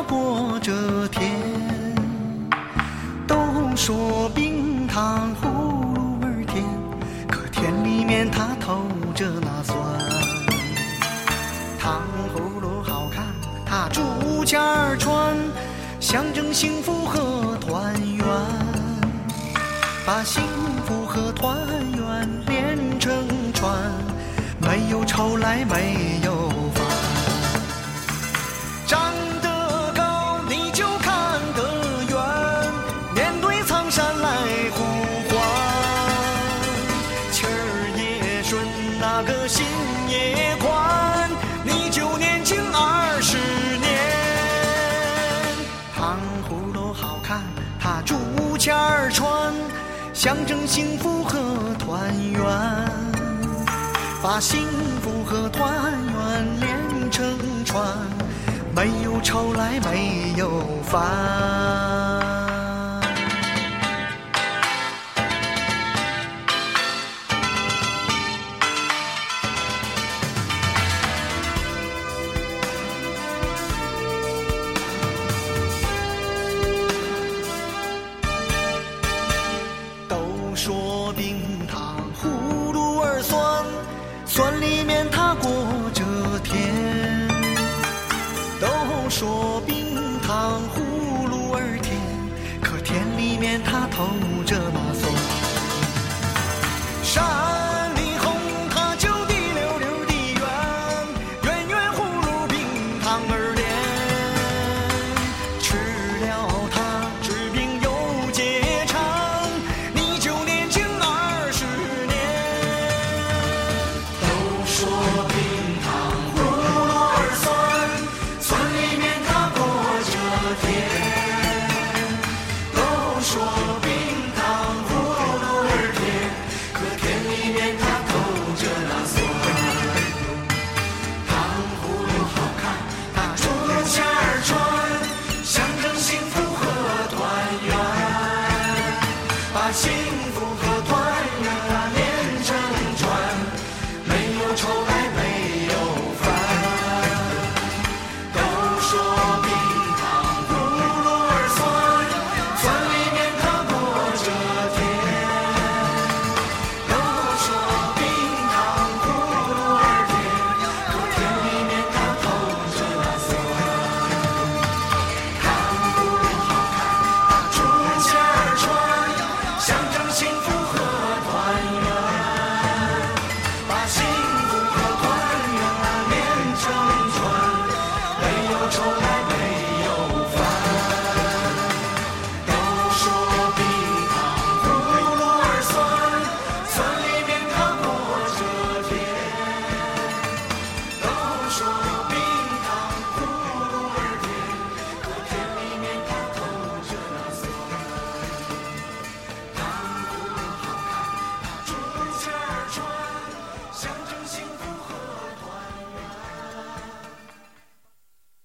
过这天。都说冰糖葫芦味甜，可甜里面它透着那酸。糖葫芦好看，它竹签儿穿，象征幸福和团圆，把幸福和团圆连成串，没有愁来没有烦。长得高你就看得远，面对苍山来呼唤，气儿也顺，那个心也宽，你就年轻20年。糖葫芦好看，它竹签儿穿，象征幸福和团圆，把幸福和团圆连成串，没有愁来没有烦。